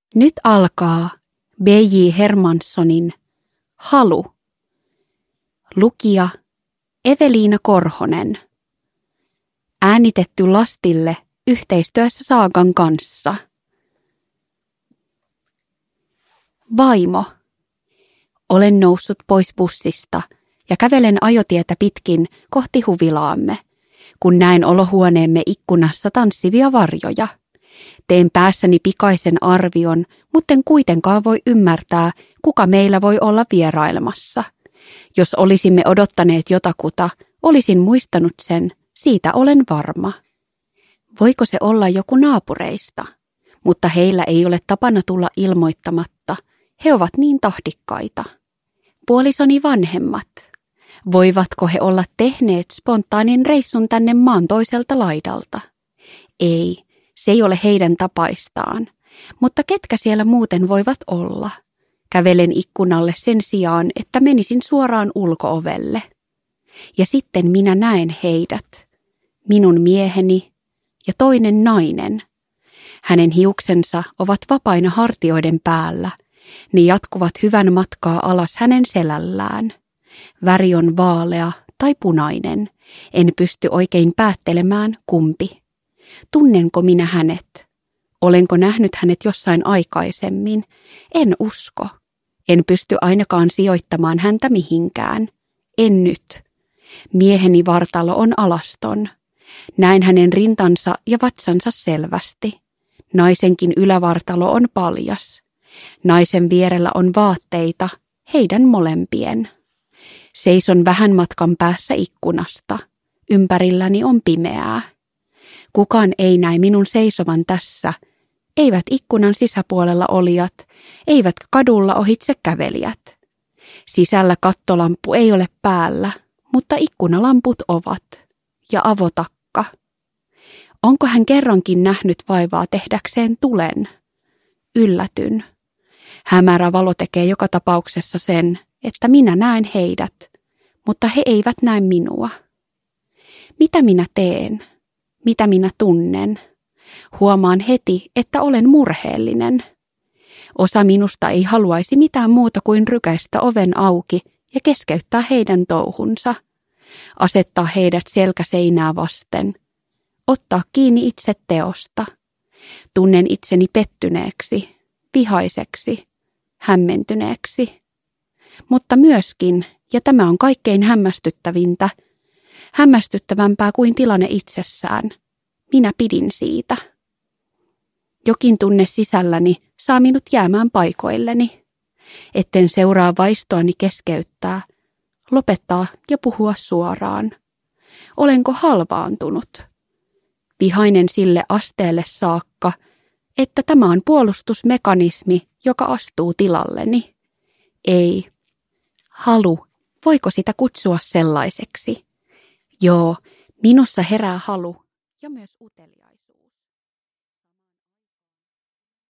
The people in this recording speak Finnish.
Nyt alkaa B.J. Hermanssonin Halu. Lukija Eveliina Korhonen. Äänitetty Lastille yhteistyössä Saagan kanssa. Vaimo. Olen noussut pois bussista ja kävelen ajotietä pitkin kohti huvilaamme, kun näen olohuoneemme ikkunassa tanssivia varjoja. Teen päässäni pikaisen arvion, mutten kuitenkaan voi ymmärtää, kuka meillä voi olla vierailemassa. Jos olisimme odottaneet jotakuta, olisin muistanut sen, siitä olen varma. Voiko se olla joku naapureista? Mutta heillä ei ole tapana tulla ilmoittamatta. He ovat niin tahdikkaita. Puolisoni vanhemmat. Voivatko he olla tehneet spontaanin reissun tänne maan toiselta laidalta? Ei, se ei ole heidän tapaistaan. Mutta ketkä siellä muuten voivat olla? Kävelen ikkunalle sen sijaan, että menisin suoraan ulko-ovelle. Ja sitten minä näen heidät. Minun mieheni ja toinen nainen. Hänen hiuksensa ovat vapaina hartioiden päällä. Ne jatkuvat hyvän matkaa alas hänen selällään. Väri on vaalea tai punainen. En pysty oikein päättelemään kumpi. Tunnenko minä hänet? Olenko nähnyt hänet jossain aikaisemmin? En usko. En pysty ainakaan sijoittamaan häntä mihinkään. En nyt. Mieheni vartalo on alaston. Näen hänen rintansa ja vatsansa selvästi. Naisenkin ylävartalo on paljas. Naisen vierellä on vaatteita, heidän molempien. Seison vähän matkan päässä ikkunasta. Ympärilläni on pimeää. Kukaan ei näe minun seisovan tässä, eivät ikkunan sisäpuolella olijat, eivätkä kadulla ohitse kävelijät. Sisällä kattolamppu ei ole päällä, mutta ikkunalamput ovat, ja avotakka. Onko hän kerrankin nähnyt vaivaa tehdäkseen tulen? Yllätyn. Hämärä valo tekee joka tapauksessa sen, että minä näen heidät, mutta he eivät näe minua. Mitä minä teen? Mitä minä tunnen? Huomaan heti, että olen murheellinen. Osa minusta ei haluaisi mitään muuta kuin rykäistä oven auki ja keskeyttää heidän touhunsa. Asettaa heidät selkäseinää vasten. Ottaa kiinni itse teosta. Tunnen itseni pettyneeksi, vihaiseksi, hämmentyneeksi. Mutta myöskin, ja tämä on kaikkein hämmästyttävintä, hämmästyttävämpää kuin tilanne itsessään, minä pidin siitä. Jokin tunne sisälläni saa minut jäämään paikoilleni, etten seuraa vaistoani keskeyttää, lopettaa ja puhua suoraan. Olenko halvaantunut? Vihainen sille asteelle saakka, että tämä on puolustusmekanismi, joka astuu tilalleni. Ei. Halu, voiko sitä kutsua sellaiseksi? Joo, minussa herää halu ja myös uteliaisuus.